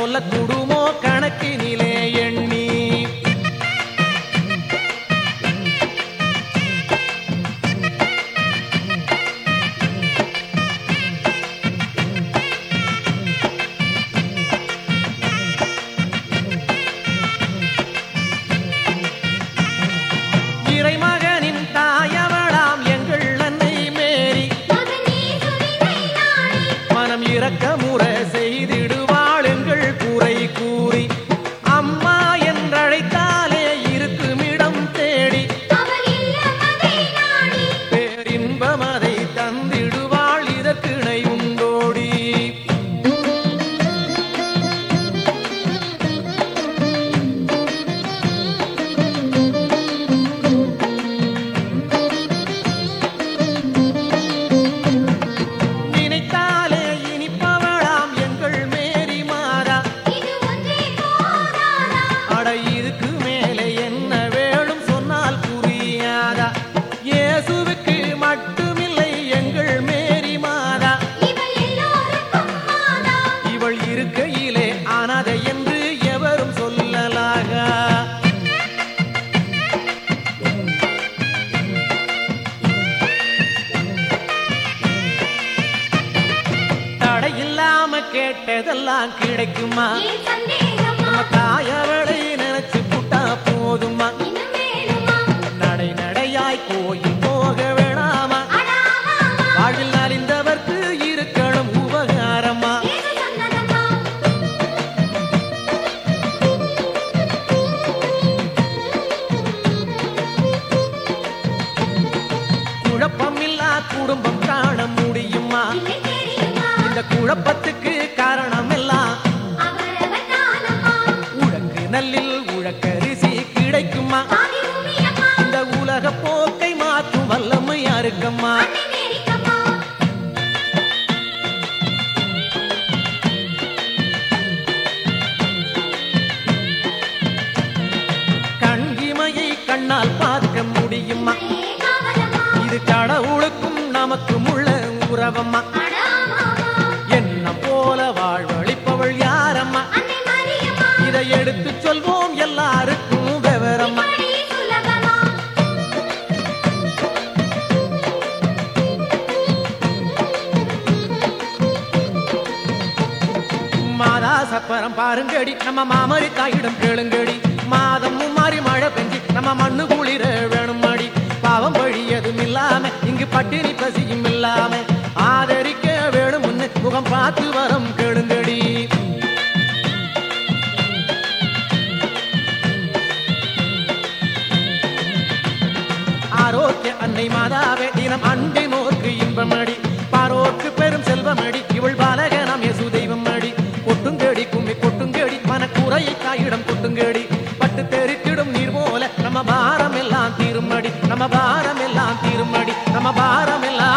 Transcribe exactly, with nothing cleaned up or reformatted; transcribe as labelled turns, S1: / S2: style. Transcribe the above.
S1: சொல்ல கூடுமோ கணக்கினிலே எண்ணி. இறைமகனின் தாயவளாம் எங்கள் அன்னை மேரி மனம் இரக்கமுற செய்திடுவாள் எங்கள் குறை கூறி. அம்மா என்றழைத்தாலே இருக்குமிடம் தேடி பேரின்பம் அதை தந்திடுவாள் இதற்கிணை உண்டோடி. நினைத்தாலே இனிப்பவளாம் எங்கள் மேரி மாதா. அட இதுக்கு மேலே என்ன வேணும் சொன்னால் புரியாதா? இயேசுவுக்கு மட்டுமில்லை எங்கள் மேரி மாதா. இவள் இருக்கையிலே அனாதை என்று எவரும் சொல்லலாக. தடையில்லாம கேட்டதெல்லாம் கிடைக்குமா? நம்ம தாயவளை நினைச்சு புட்டா போதுமா? நடை நடையாய் கோயில் போக வேணாமா? வாழ்வில் நலிந்தவர்க்கு இருக்கணும் உபகாரமா? குழப்பமில்லா குடும்பம் காண முடியுமா? இந்த குழப்பத்துக்கு காரணம் எல்லாம் உழக்கு நல்லில் உழக்கரிசி கிடைக்குமா? இந்த உலக போக்கை மாற்றும் வல்லமை யாருக்கம்மா? கண்கிமையை கண்ணால் பார்க்க முடியுமா? இது கடவுளுக்கும் நமக்கும் உள்ள உறவம்மா. என்ன போல வாழ்வழிப்பவள் யாரம்மா? இதை எடுத்து சொல்வோம் எல்லாருக்கும் விவரம்மா. மாதா சப்பரம் பாருங்கடி நம்ம மாமரி தாயிடம் கேளுங்கடி. மாதம் மாறி மழை பெஞ்சி நம்ம மண்ணு குளிர வேணும் மாடி. பாவம் வழியதும் இல்லாம இங்கு பட்டினி பசியும் இல்லாம ஆதரிக்க வேணும் முன்னு முகம் பார்த்து வரம் கேளுங்கடி. ஆரோக்கிய அன்னை மாதாவே தினம் அண்டை நோக்கு இன்பமடி. பாரோக்கு பெரும் செல்வமடி இவள் பாலக நாம் இயேசு தெய்வம் அடி. கொட்டுங்கடி கும்மி கொட்டுங்கடி மனக்குறையை தாயிடம் கொட்டுங்கடி. பட்டு தெருக்கிடும் நீர் போல நம்ம பாரம் எல்லாம் தீருமடி. நம்ம பாரம் எல்லாம் தீருமடி. நம்ம பாரம் எல்லாம்